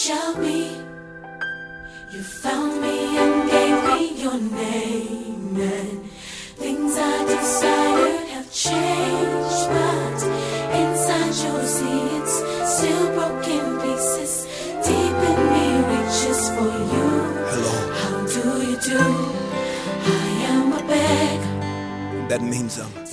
shall be. You found me and gave me your name, and things I desired have changed, but inside your sea it's still broken pieces. Deep in me reaches for you. Hello. How do you do? I am a beggar. That means